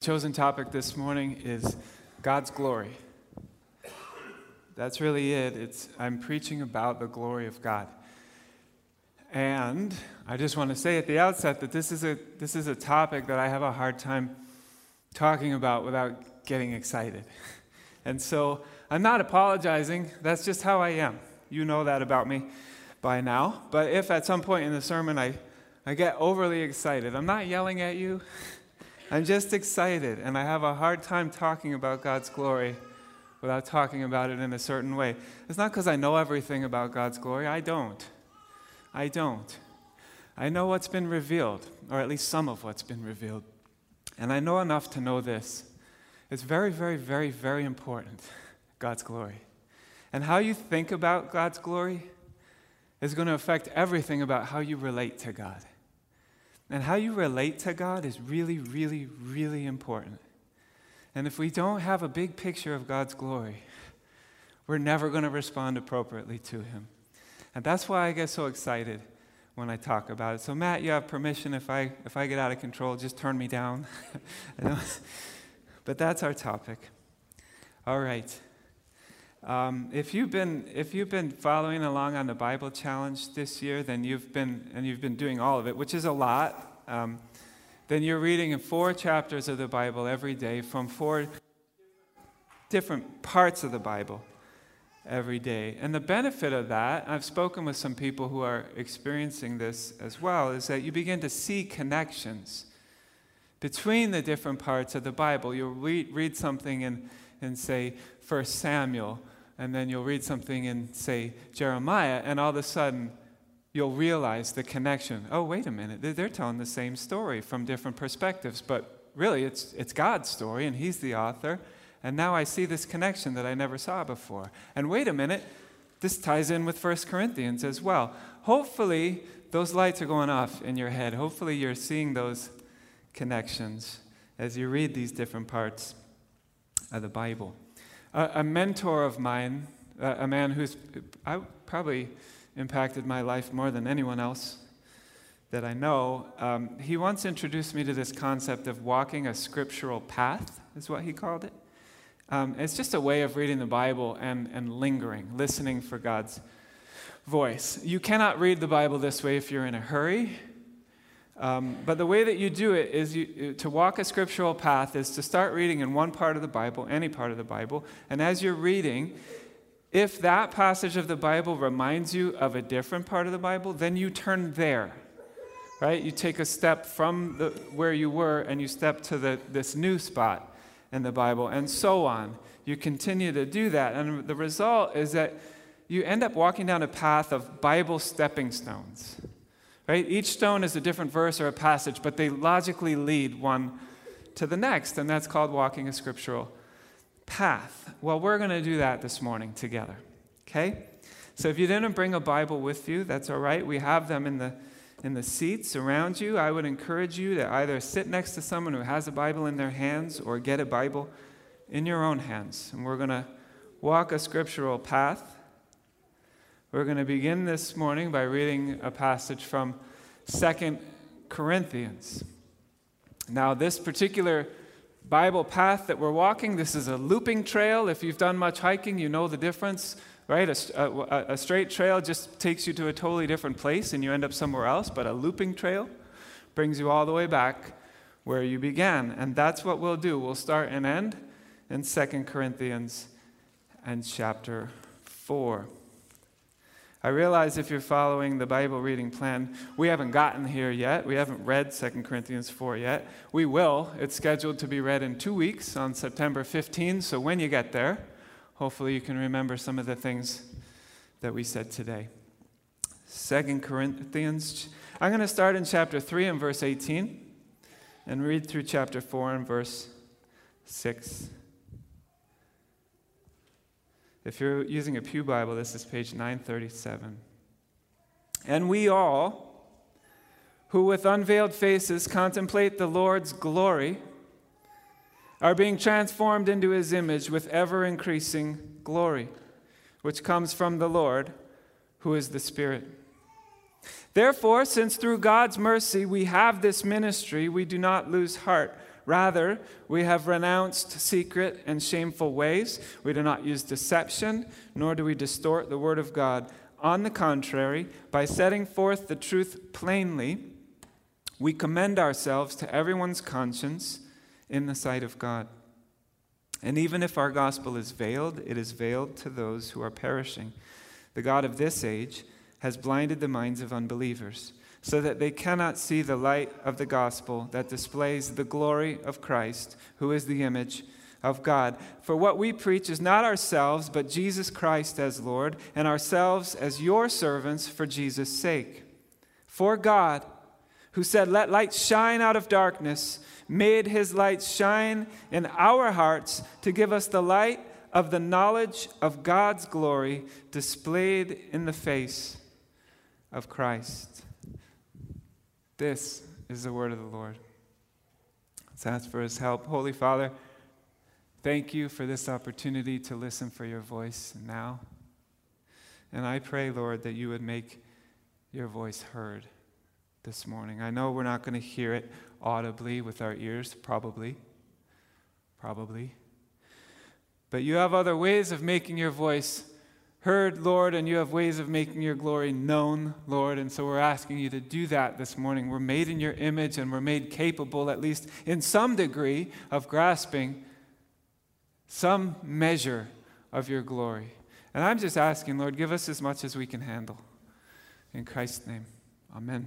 Chosen topic this morning is God's glory. That's really it. I'm preaching about the glory of God. And I just want to say at the outset that this is a topic that I have a hard time talking about without getting excited. And so I'm not apologizing. That's just how I am. You know that about me by now. But if at some point in the sermon I get overly excited, I'm not yelling at you. I'm just excited, and I have a hard time talking about God's glory without talking about it in a certain way. It's not because I know everything about God's glory. I don't. I know what's been revealed, or at least some of what's been revealed. And I know enough to know this. It's very, very, very, very important, God's glory. And how you think about God's glory is going to affect everything about how you relate to God. And how you relate to God is really, really, really important. And if we don't have a big picture of God's glory, we're never going to respond appropriately to Him. And that's why I get so excited when I talk about it. So Matt, you have permission if I get out of control, just turn me down. But that's our topic. All right. If you've been following along on the Bible Challenge this year, then you've been doing all of it, which is a lot. Then you're reading in 4 chapters of the Bible every day from 4 different parts of the Bible every day. And the benefit of that, I've spoken with some people who are experiencing this as well, is that you begin to see connections between the different parts of the Bible. You'll read something in say, 1 Samuel, and then you'll read something in, say, Jeremiah, and all of a sudden, you'll realize the connection. Oh, wait a minute, they're telling the same story from different perspectives, but really, it's God's story, and He's the author, and now I see this connection that I never saw before. And wait a minute, this ties in with 1 Corinthians as well. Hopefully, those lights are going off in your head. Hopefully, you're seeing those connections as you read these different parts of the Bible. A mentor of mine, a man who's probably impacted my life more than anyone else that I know, he once introduced me to this concept of walking a scriptural path, is what he called it. It's just a way of reading the Bible and lingering, listening for God's voice. You cannot read the Bible this way if you're in a hurry. But the way that you do it is to walk a scriptural path is to start reading in one part of the Bible, any part of the Bible, and as you're reading, if that passage of the Bible reminds you of a different part of the Bible, then you turn there, right? You take a step from where you were and you step to this new spot in the Bible, and so on. You continue to do that, and the result is that you end up walking down a path of Bible stepping stones. Right? Each stone is a different verse or a passage, but they logically lead one to the next, and that's called walking a scriptural path. Well, we're going to do that this morning together, okay? So if you didn't bring a Bible with you, that's all right. We have them in the seats around you. I would encourage you to either sit next to someone who has a Bible in their hands or get a Bible in your own hands, and we're going to walk a scriptural path. We're going to begin this morning by reading a passage from 2 Corinthians. Now, this particular Bible path that we're walking, this is a looping trail. If you've done much hiking, you know the difference, right? A straight trail just takes you to a totally different place and you end up somewhere else, but a looping trail brings you all the way back where you began. And that's what we'll do. We'll start and end in 2 Corinthians and chapter 4. I realize if you're following the Bible reading plan, we haven't gotten here yet. We haven't read 2 Corinthians 4 yet. We will. It's scheduled to be read in 2 weeks on September 15. So when you get there, hopefully you can remember some of the things that we said today. 2 Corinthians, I'm going to start in chapter 3 and verse 18 and read through chapter 4 and verse 6. If you're using a Pew Bible, this is page 937. And we all, who with unveiled faces contemplate the Lord's glory, are being transformed into His image with ever-increasing glory, which comes from the Lord, who is the Spirit. Therefore, since through God's mercy we have this ministry, we do not lose heart, Rather, we have renounced secret and shameful ways. We do not use deception, nor do we distort the word of God. On the contrary, by setting forth the truth plainly, we commend ourselves to everyone's conscience in the sight of God. And even if our gospel is veiled, it is veiled to those who are perishing. The God of this age has blinded the minds of unbelievers, so that they cannot see the light of the gospel that displays the glory of Christ, who is the image of God. For what we preach is not ourselves, but Jesus Christ as Lord, and ourselves as your servants for Jesus' sake. For God, who said, "Let light shine out of darkness," made his light shine in our hearts to give us the light of the knowledge of God's glory displayed in the face of Christ. This is the word of the Lord. Let's ask for his help. Holy Father, thank you for this opportunity to listen for your voice now. And I pray, Lord, that you would make your voice heard this morning. I know we're not going to hear it audibly with our ears, probably. But you have other ways of making your voice heard, Lord, and you have ways of making your glory known, Lord. And so we're asking you to do that this morning. We're made in your image, and we're made capable, at least in some degree, of grasping some measure of your glory. And I'm just asking, Lord, give us as much as we can handle. In Christ's name, amen.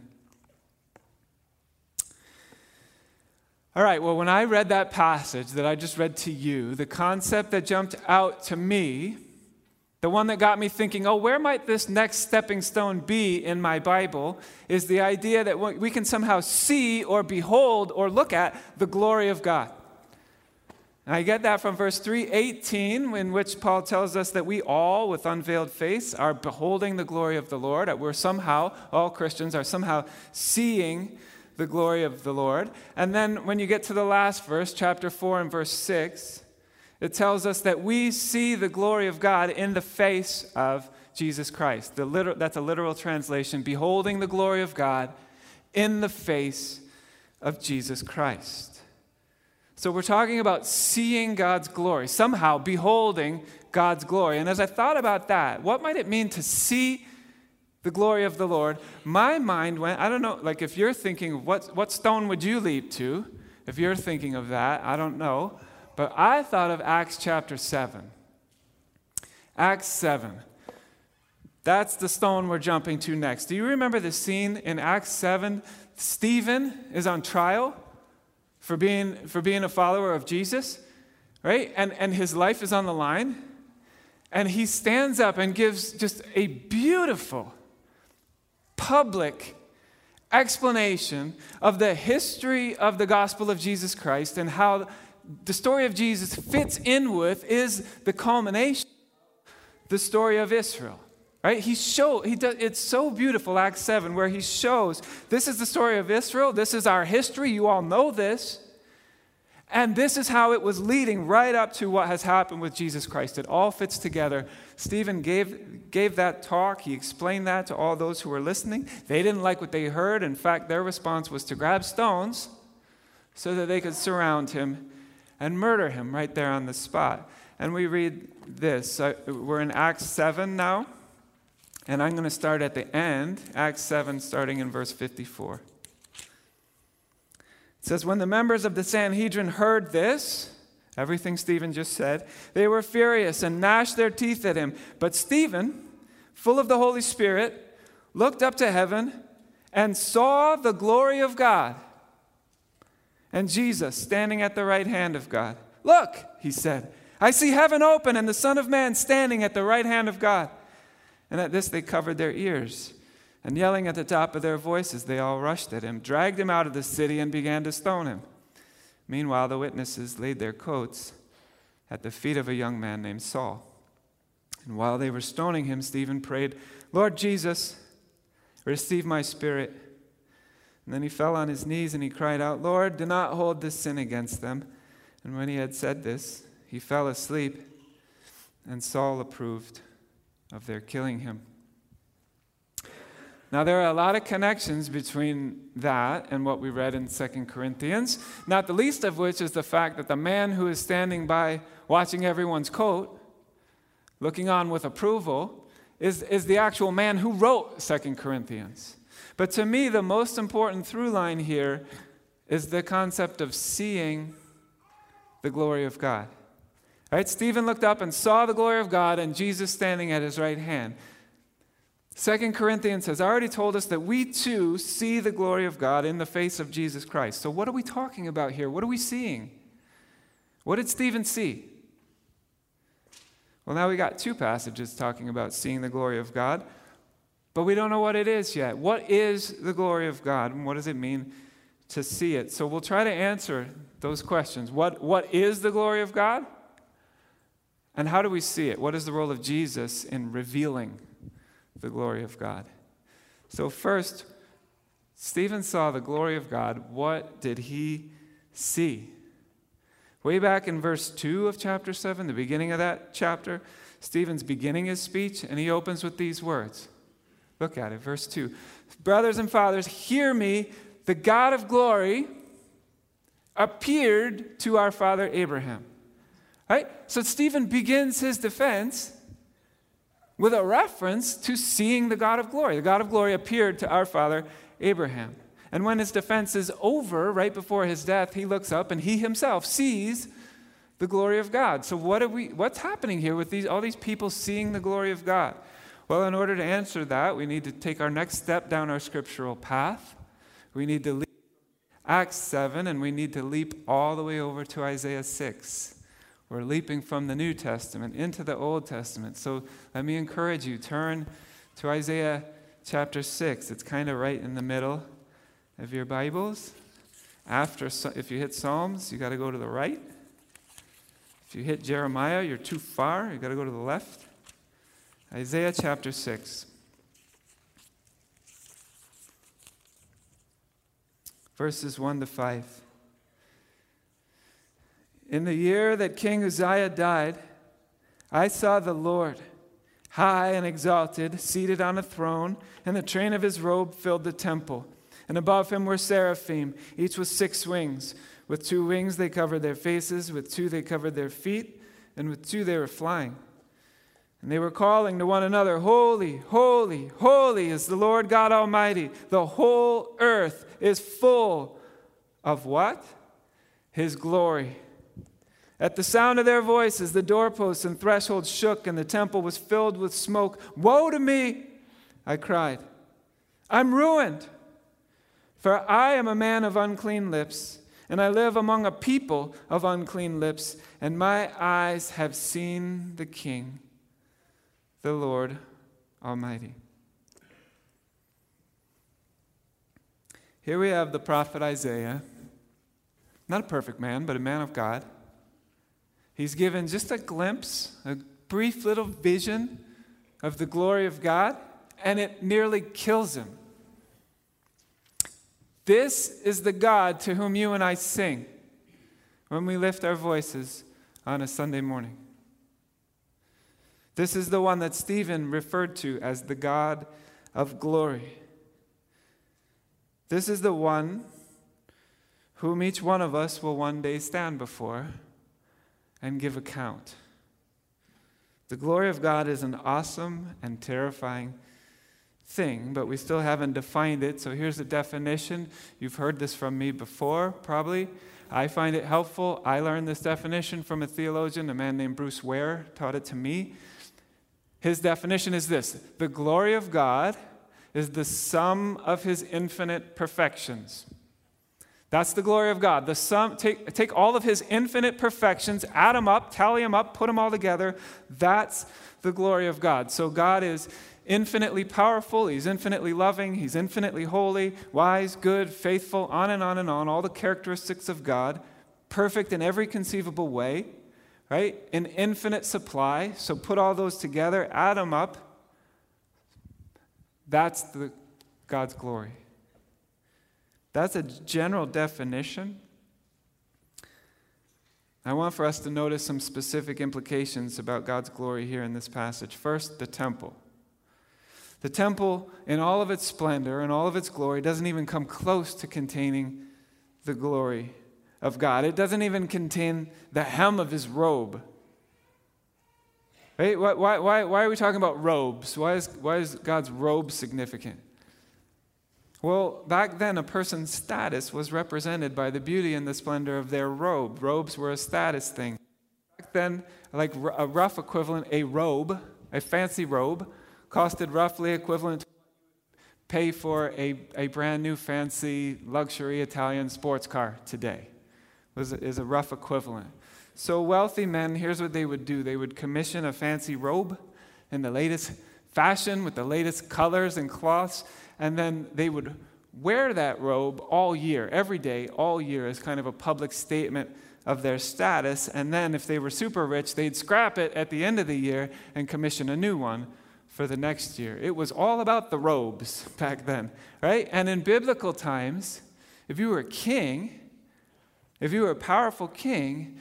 All right, well, when I read that passage that I just read to you, the concept that jumped out to me, the one that got me thinking, where might this next stepping stone be in my Bible, is the idea that we can somehow see or behold or look at the glory of God. And I get that from verse 3:18, in which Paul tells us that we all, with unveiled face, are beholding the glory of the Lord. We're somehow, all Christians are somehow seeing the glory of the Lord. And then when you get to the last verse, chapter 4 and verse 6, it tells us that we see the glory of God in the face of Jesus Christ. That's a literal translation, beholding the glory of God in the face of Jesus Christ. So we're talking about seeing God's glory, somehow beholding God's glory. And as I thought about that, what might it mean to see the glory of the Lord? My mind went, I don't know, like if you're thinking, what stone would you leap to? If you're thinking of that, I don't know. But I thought of Acts chapter 7. Acts 7. That's the stone we're jumping to next. Do you remember the scene in Acts 7? Stephen is on trial for being a follower of Jesus, right? And his life is on the line. And he stands up and gives just a beautiful public explanation of the history of the gospel of Jesus Christ and how the story of Jesus fits in with is the culmination of the story of Israel. Right? It's so beautiful, Acts 7, where he shows this is the story of Israel, this is our history, you all know this, and this is how it was leading right up to what has happened with Jesus Christ. It all fits together. Stephen gave that talk. He explained that to all those who were listening. They didn't like what they heard. In fact, their response was to grab stones so that they could surround him and murder him right there on the spot. And we read this. We're in Acts 7 now, and I'm going to start at the end, Acts 7, starting in verse 54. It says, when the members of the Sanhedrin heard this, everything Stephen just said, they were furious and gnashed their teeth at him. But Stephen, full of the Holy Spirit, looked up to heaven and saw the glory of God and Jesus standing at the right hand of God. Look, he said, I see heaven open and the Son of Man standing at the right hand of God. And at this they covered their ears. And yelling at the top of their voices, they all rushed at him, dragged him out of the city, and began to stone him. Meanwhile, the witnesses laid their coats at the feet of a young man named Saul. And while they were stoning him, Stephen prayed, Lord Jesus, receive my spirit. And then he fell on his knees and he cried out, Lord, do not hold this sin against them. And when he had said this, he fell asleep, and Saul approved of their killing him. Now, there are a lot of connections between that and what we read in 2 Corinthians, not the least of which is the fact that the man who is standing by watching everyone's coat, looking on with approval, is the actual man who wrote 2 Corinthians. But to me, the most important through line here is the concept of seeing the glory of God. Right? Stephen looked up and saw the glory of God and Jesus standing at his right hand. 2 Corinthians has already told us that we too see the glory of God in the face of Jesus Christ. So what are we talking about here? What are we seeing? What did Stephen see? Well, now we got two passages talking about seeing the glory of God, but we don't know what it is yet. What is the glory of God, and what does it mean to see it? So we'll try to answer those questions. What is the glory of God? And how do we see it? What is the role of Jesus in revealing the glory of God? So first, Stephen saw the glory of God. What did he see? Way back in verse 2 of chapter 7, the beginning of that chapter, Stephen's beginning his speech, and he opens with these words. Look at it, verse 2. Brothers and fathers, hear me. The God of glory appeared to our father Abraham. Right? So Stephen begins his defense with a reference to seeing the God of glory. The God of glory appeared to our father Abraham. And when his defense is over, right before his death, he looks up and he himself sees the glory of God. So what's happening here with all these people seeing the glory of God? Well, in order to answer that, we need to take our next step down our scriptural path. We need to leap Acts 7, and we need to leap all the way over to Isaiah 6. We're leaping from the New Testament into the Old Testament. So let me encourage you, turn to Isaiah chapter 6. It's kind of right in the middle of your Bibles. If you hit Psalms, you got to go to the right. If you hit Jeremiah, you're too far. You got to go to the left. Isaiah chapter 6. Verses 1 to 5. In the year that King Uzziah died, I saw the Lord, high and exalted, seated on a throne, and the train of his robe filled the temple. And above him were seraphim, each with 6 wings. With 2 wings they covered their faces, with 2 they covered their feet, and with 2 they were flying. And they were calling to one another, Holy, holy, holy is the Lord God Almighty. The whole earth is full of what? His glory. At the sound of their voices, the doorposts and thresholds shook, and the temple was filled with smoke. Woe to me, I cried. I'm ruined, for I am a man of unclean lips, and I live among a people of unclean lips, and my eyes have seen the King, the Lord Almighty. Here we have the prophet Isaiah, not a perfect man, but a man of God. He's given just a glimpse, a brief little vision of the glory of God, and it nearly kills him. This is the God to whom you and I sing when we lift our voices on a Sunday morning. This is the one that Stephen referred to as the God of glory. This is the one whom each one of us will one day stand before and give account. The glory of God is an awesome and terrifying thing, but we still haven't defined it. So here's the definition. You've heard this from me before, probably. I find it helpful. I learned this definition from a theologian, a man named Bruce Ware, taught it to me. His definition is this: the glory of God is the sum of his infinite perfections. That's the glory of God. The sum, take all of his infinite perfections, add them up, tally them up, put them all together. That's the glory of God. So God is infinitely powerful. He's infinitely loving. He's infinitely holy, wise, good, faithful, on and on and on. All the characteristics of God, perfect in every conceivable way, right? In infinite supply. So put all those together, add them up. That's God's glory. That's a general definition. I want for us to notice some specific implications about God's glory here in this passage. First, the temple. The temple, in all of its splendor and all of its glory, doesn't even come close to containing the glory of God. It doesn't even contain the hem of his robe. Right? Why are we talking about robes? Why is God's robe significant? Well, back then, a person's status was represented by the beauty and the splendor of their robe. Robes were a status thing. Back then, like a rough equivalent, a robe, a fancy robe, costed roughly equivalent to pay for a brand new fancy luxury Italian sports car today. Is a rough equivalent. So wealthy men, here's what they would do. They would commission a fancy robe in the latest fashion with the latest colors and cloths, and then they would wear that robe all year, every day, all year, as kind of a public statement of their status. And then if they were super rich, they'd scrap it at the end of the year and commission a new one for the next year. It was all about the robes back then, right? And in biblical times, if you were a king, if you were a powerful king,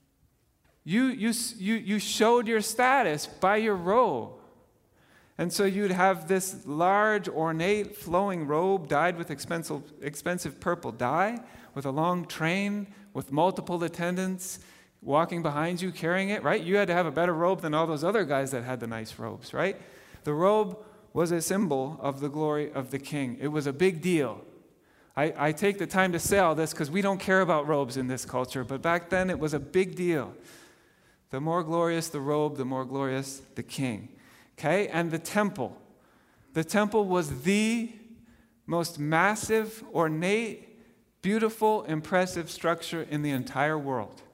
you showed your status by your robe. And so you'd have this large, ornate, flowing robe dyed with expensive purple dye, with a long train, with multiple attendants walking behind you carrying it, right? You had to have a better robe than all those other guys that had the nice robes, right? The robe was a symbol of the glory of the king. It was a big deal. I take the time to say all this because we don't care about robes in this culture, but back then it was a big deal. The more glorious the robe, the more glorious the king. Okay? And the temple. The temple was the most massive, ornate, beautiful, impressive structure in the entire world.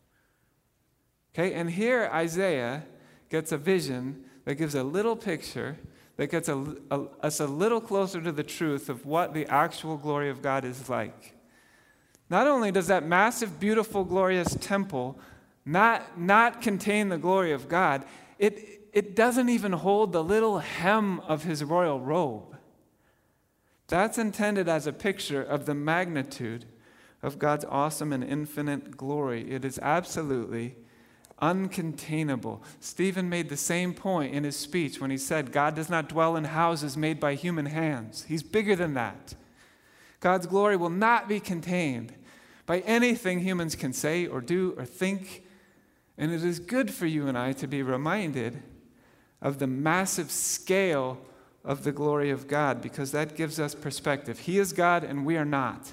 Okay? And here Isaiah gets a vision that gives a little picture that gets us a little closer to the truth of what the actual glory of God is like. Not only does that massive, beautiful, glorious temple not contain the glory of God, it doesn't even hold the little hem of his royal robe. That's intended as a picture of the magnitude of God's awesome and infinite glory. It is absolutely uncontainable. Stephen made the same point in his speech when he said, God does not dwell in houses made by human hands. He's bigger than that. God's glory will not be contained by anything humans can say or do or think. And it is good for you and I to be reminded of the massive scale of the glory of God, because that gives us perspective. He is God and we are not.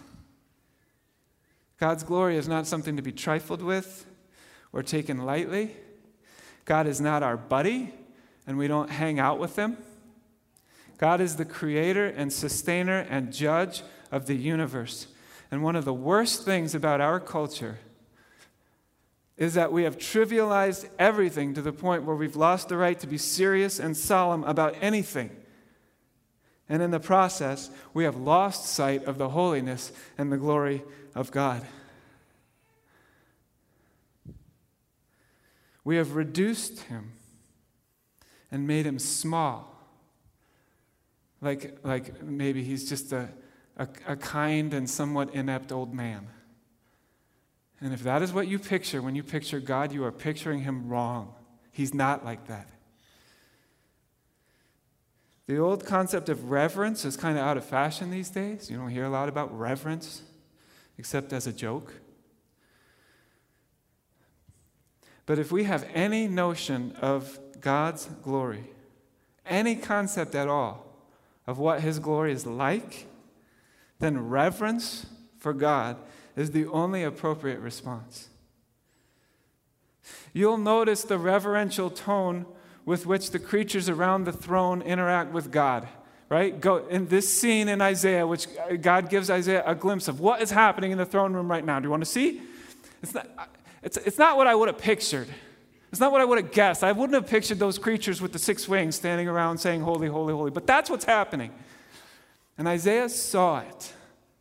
God's glory is not something to be trifled with or taken lightly. God is not our buddy, and we don't hang out with him. God is the creator and sustainer and judge of the universe. And one of the worst things about our culture is that we have trivialized everything to the point where we've lost the right to be serious and solemn about anything. And in the process, we have lost sight of the holiness and the glory of God. We have reduced him and made him small. Like maybe he's just a kind and somewhat inept old man. And if that is what you picture when you picture God, you are picturing him wrong. He's not like that. The old concept of reverence is kind of out of fashion these days. You don't hear a lot about reverence, except as a joke. But if we have any notion of God's glory, any concept at all of what his glory is like, then reverence for God is the only appropriate response. You'll notice the reverential tone with which the creatures around the throne interact with God, right? Go in this scene in Isaiah, which God gives Isaiah a glimpse of what is happening in the throne room right now. Do you want to see? It's not what I would have pictured. It's not what I would have guessed. I wouldn't have pictured those creatures with the 6 wings standing around saying, holy, holy, holy. But that's what's happening. And Isaiah saw it.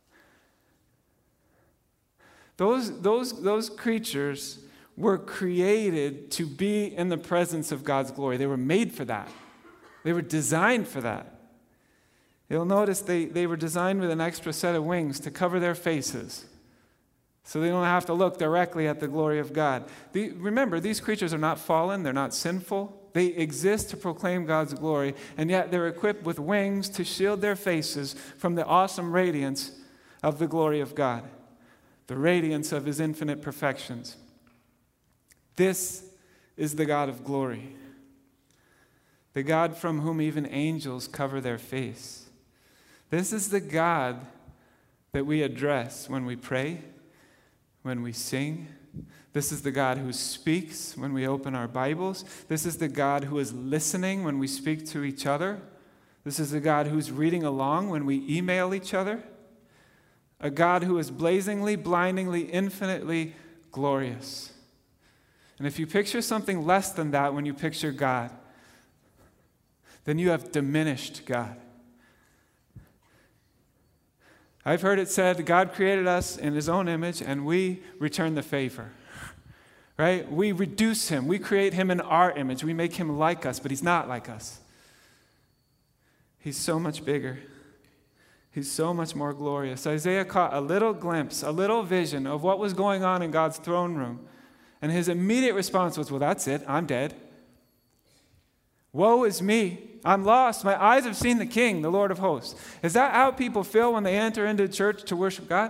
Those creatures were created to be in the presence of God's glory. They were made for that. They were designed for that. You'll notice they were designed with an extra set of wings to cover their faces, so they don't have to look directly at the glory of God. Remember, these creatures are not fallen. They're not sinful. They exist to proclaim God's glory, and yet they're equipped with wings to shield their faces from the awesome radiance of the glory of God, the radiance of his infinite perfections. This is the God of glory, the God from whom even angels cover their face. This is the God that we address when we pray, when we sing. This is the God who speaks when we open our Bibles. This is the God who is listening when we speak to each other. This is the God who's reading along when we email each other. A God who is blazingly, blindingly, infinitely glorious. And if you picture something less than that when you picture God, then you have diminished God. I've heard it said God created us in his own image and we return the favor. Right? We reduce him. We create him in our image. We make him like us, but he's not like us. He's so much bigger. He's so much more glorious. Isaiah caught a little glimpse, a little vision of what was going on in God's throne room. And his immediate response was, well, that's it. I'm dead. Woe is me. I'm lost. My eyes have seen the King, the Lord of hosts. Is that how people feel when they enter into church to worship God?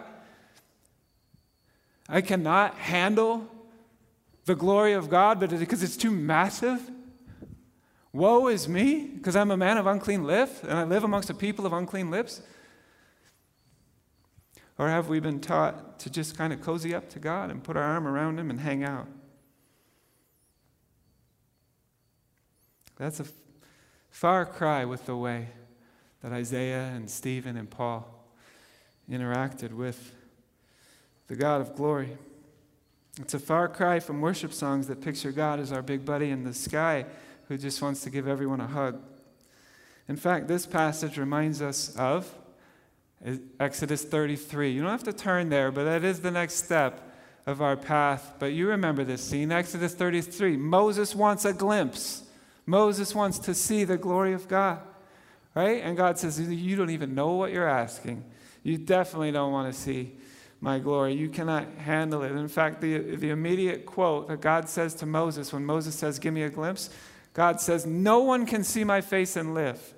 I cannot handle the glory of God, but because it's too massive? Woe is me, because I'm a man of unclean lips, and I live amongst a people of unclean lips? Or have we been taught to just kind of cozy up to God and put our arm around him and hang out? That's a far cry with the way that Isaiah and Stephen and Paul interacted with the God of glory. It's a far cry from worship songs that picture God as our big buddy in the sky who just wants to give everyone a hug. In fact, this passage reminds us of Exodus 33. You don't have to turn there, but that is the next step of our path. But you remember this scene, Exodus 33. Moses wants a glimpse. Moses wants to see the glory of God, right? And God says, you don't even know what you're asking. You definitely don't want to see my glory. You cannot handle it. In fact, the immediate quote that God says to Moses, when Moses says, give me a glimpse, God says, no one can see my face and live.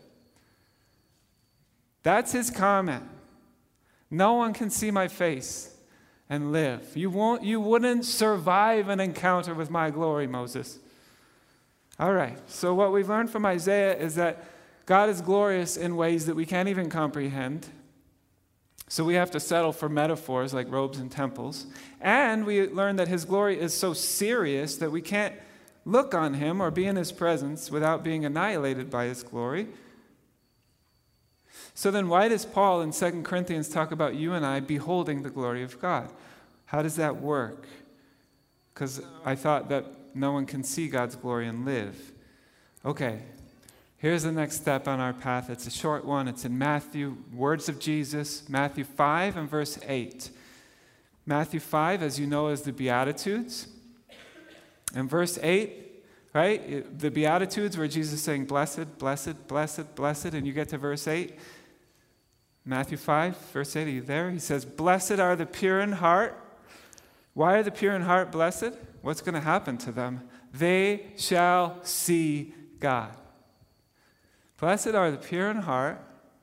That's his comment. No one can see my face and live. You wouldn't survive an encounter with my glory, Moses. All right, so what we've learned from Isaiah is that God is glorious in ways that we can't even comprehend. So we have to settle for metaphors like robes and temples. And we learn that his glory is so serious that we can't look on him or be in his presence without being annihilated by his glory. So then why does Paul in 2 Corinthians talk about you and I beholding the glory of God? How does that work? Because I thought that no one can see God's glory and live. Okay, here's the next step on our path. It's a short one. It's in Matthew, words of Jesus, Matthew 5 and verse 8. Matthew 5, as you know, is the Beatitudes. And verse 8, right? The Beatitudes where Jesus is saying, blessed, blessed, blessed, blessed. And you get to verse 8. Matthew 5, verse 8, are you there? He says, blessed are the pure in heart. Why are the pure in heart blessed? What's going to happen to them? They shall see God. Blessed are the pure in heart.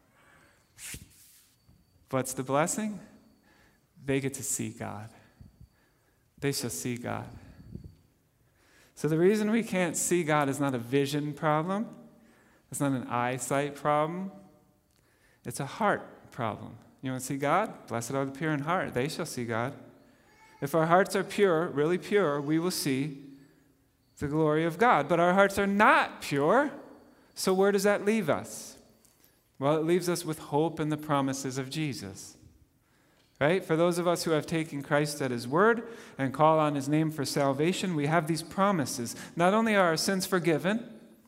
What's the blessing? They get to see God. They shall see God. So the reason we can't see God is not a vision problem. It's not an eyesight problem. It's a heart problem. You want to see God? Blessed are the pure in heart. They shall see God. If our hearts are pure, really pure, we will see the glory of God. But our hearts are not pure, so where does that leave us? Well, it leaves us with hope in the promises of Jesus. Right? For those of us who have taken Christ at his word and call on his name for salvation, we have these promises. Not only are our sins forgiven,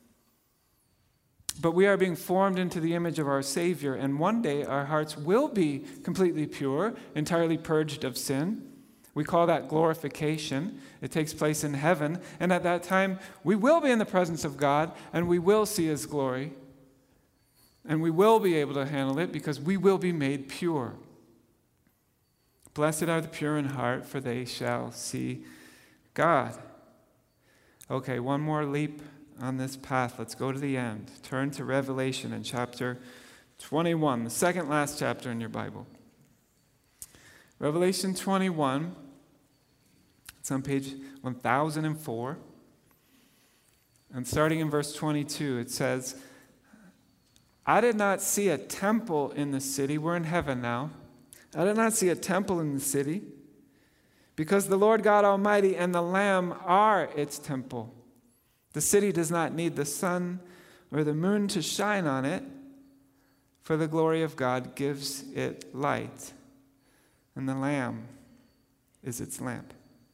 but we are being formed into the image of our Savior, and one day our hearts will be completely pure, entirely purged of sin. We call that glorification. It takes place in heaven, and at that time we will be in the presence of God, and we will see his glory, and we will be able to handle it because we will be made pure. Blessed are the pure in heart, for they shall see God. Okay, one more leap on this path. Let's go to the end. Turn to Revelation in chapter 21, the second last chapter in your Bible. Revelation 21, it's on page 1004. And starting in verse 22, it says, I did not see a temple in the city. We're in heaven now. I did not see a temple in the city, because the Lord God Almighty and the Lamb are its temple. The city does not need the sun or the moon to shine on it, for the glory of God gives it light, and the Lamb is its lamp.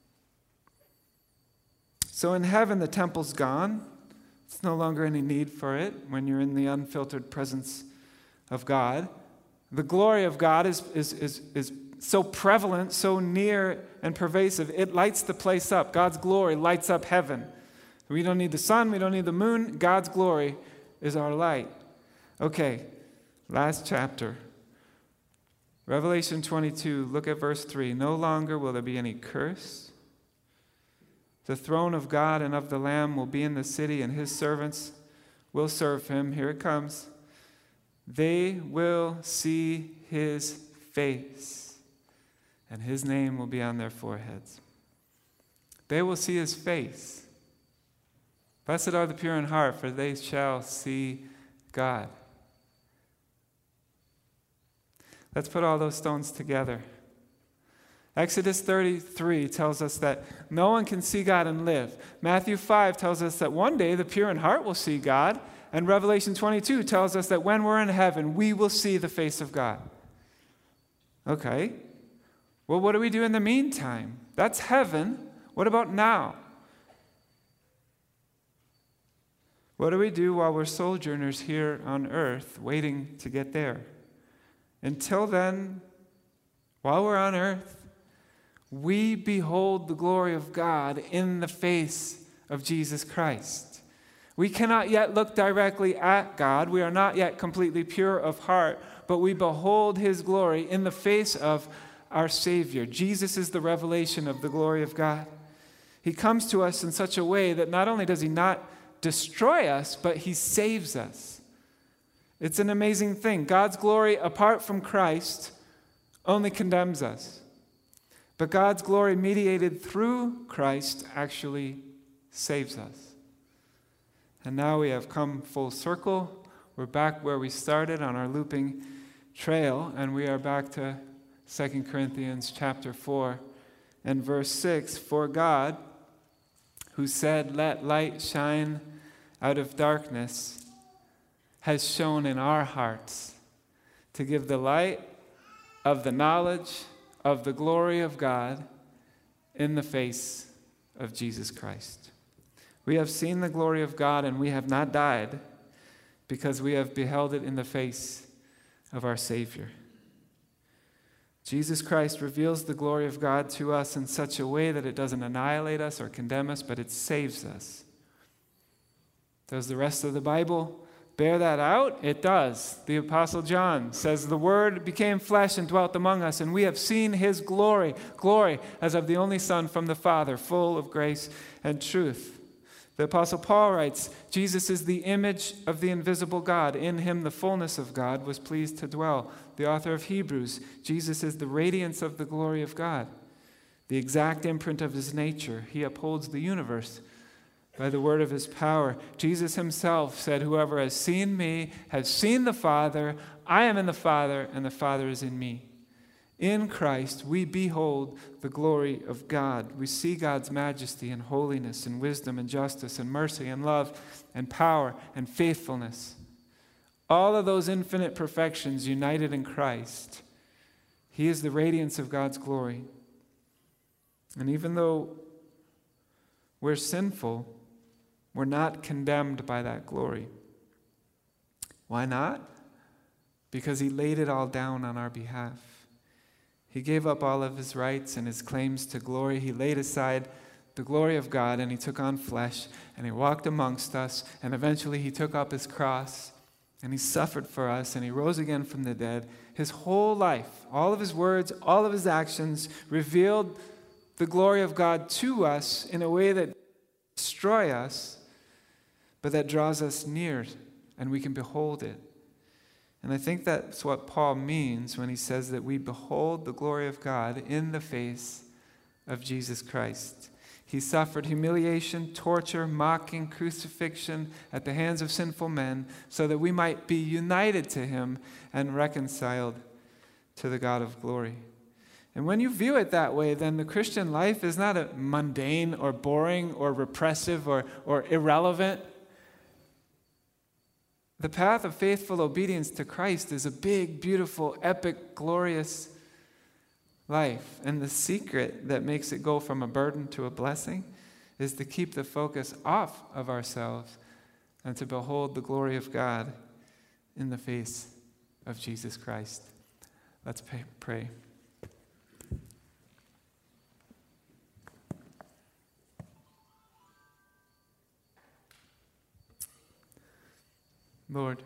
So in heaven, the temple's gone. It's no longer any need for it when you're in the unfiltered presence of God. The glory of God is so prevalent, so near and pervasive. It lights the place up. God's glory lights up heaven. We don't need the sun. We don't need the moon. God's glory is our light. Okay, last chapter. Revelation 22, look at verse 3. No longer will there be any curse. The throne of God and of the Lamb will be in the city, and his servants will serve him. Here it comes. They will see his face, and his name will be on their foreheads. They will see his face. Blessed are the pure in heart, for they shall see God. Let's put all those stones together. Exodus 33 tells us that no one can see God and live. Matthew 5 tells us that one day the pure in heart will see God. And Revelation 22 tells us that when we're in heaven, we will see the face of God. Okay. Well, what do we do in the meantime? That's heaven. What about now? What do we do while we're sojourners here on earth, waiting to get there? Until then, while we're on earth, we behold the glory of God in the face of Jesus Christ. We cannot yet look directly at God. We are not yet completely pure of heart, but we behold his glory in the face of our Savior. Jesus is the revelation of the glory of God. He comes to us in such a way that not only does he not destroy us, but he saves us. It's an amazing thing. God's glory, apart from Christ, only condemns us. But God's glory mediated through Christ actually saves us. And now we have come full circle. We're back where we started on our looping trail, and we are back to 2 Corinthians chapter 4 and verse 6. For God, who said, "Let light shine out of darkness," has shone in our hearts to give the light of the knowledge of the glory of God in the face of Jesus Christ. We have seen the glory of God, and we have not died because we have beheld it in the face of our Savior. Jesus Christ reveals the glory of God to us in such a way that it doesn't annihilate us or condemn us, but it saves us. Does the rest of the Bible bear that out? It does. The Apostle John says, "The Word became flesh and dwelt among us, and we have seen his glory as of the only Son from the Father, full of grace and truth." The Apostle Paul writes, "Jesus is the image of the invisible God. In him the fullness of God was pleased to dwell." The author of Hebrews, Jesus is the radiance of the glory of God, the exact imprint of his nature. He upholds the universe by the word of his power. Jesus himself said, "Whoever has seen me has seen the Father. I am in the Father, and the Father is in me." In Christ, we behold the glory of God. We see God's majesty and holiness and wisdom and justice and mercy and love and power and faithfulness. All of those infinite perfections united in Christ. He is the radiance of God's glory. And even though we're sinful, we're not condemned by that glory. Why not? Because he laid it all down on our behalf. He gave up all of his rights and his claims to glory. He laid aside the glory of God, and he took on flesh, and he walked amongst us, and eventually he took up his cross, and he suffered for us, and he rose again from the dead. His whole life, all of his words, all of his actions revealed the glory of God to us in a way that destroy us, but that draws us near and we can behold it. And I think that's what Paul means when he says that we behold the glory of God in the face of Jesus Christ. He suffered humiliation, torture, mocking, crucifixion at the hands of sinful men so that we might be united to him and reconciled to the God of glory. And when you view it that way, then the Christian life is not a mundane or boring or repressive or irrelevant. The path of faithful obedience to Christ is a big, beautiful, epic, glorious life. And the secret that makes it go from a burden to a blessing is to keep the focus off of ourselves and to behold the glory of God in the face of Jesus Christ. Let's pray. Lord,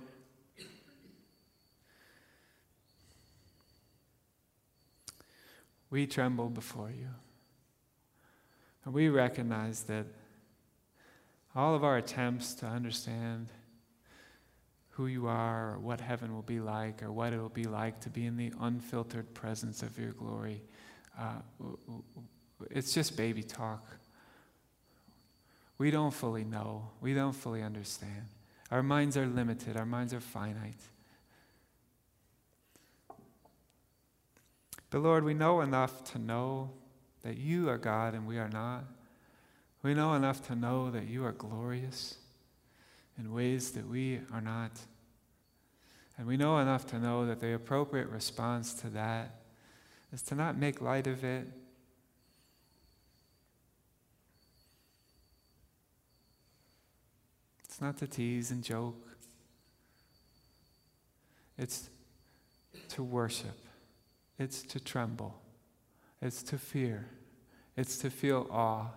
we tremble before you. And we recognize that all of our attempts to understand who you are, or what heaven will be like, or what it will be like to be in the unfiltered presence of your glory, it's just baby talk. We don't fully know. We don't fully understand. Our minds are limited. Our minds are finite. But Lord, we know enough to know that you are God and we are not. We know enough to know that you are glorious in ways that we are not. And we know enough to know that the appropriate response to that is to not make light of it. It's not to tease and joke. It's to worship. It's to tremble. It's to fear. It's to feel awe.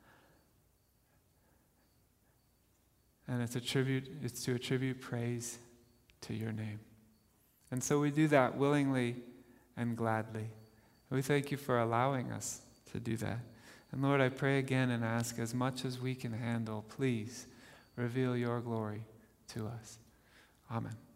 And it's to attribute praise to your name. And so we do that willingly and gladly. We thank you for allowing us to do that. And Lord, I pray again and ask, as much as we can handle, please reveal your glory to us. Amen.